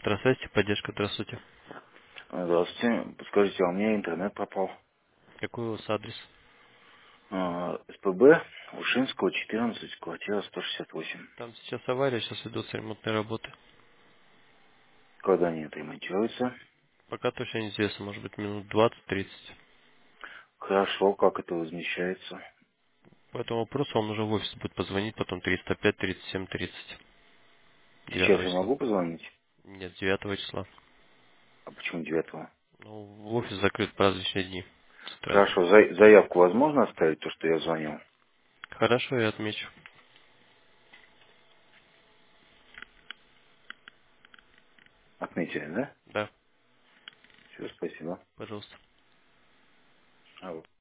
Центра связи, поддержка, здравствуйте. Здравствуйте. Подскажите, а у меня интернет пропал. Какой у вас адрес? СПБ, Ушинского, 14, квартира 168. Там сейчас авария, сейчас ведутся ремонтные работы. Когда они отремонтируются? Пока точно неизвестно, может быть минут 20-30. Хорошо, как это возмещается? По этому вопросу он уже в офис будет позвонить, потом 305, 37, 30. Сейчас 9 я числа. могу позвонить? Нет, 9 числа. А почему 9? Ну, в офис закрыт праздничные дни. Центральный. Хорошо, заявку возможно оставить, то, что я звонил? Хорошо, я отмечу. Отметили, да? Да, Все, спасибо. пожалуйста. Алло.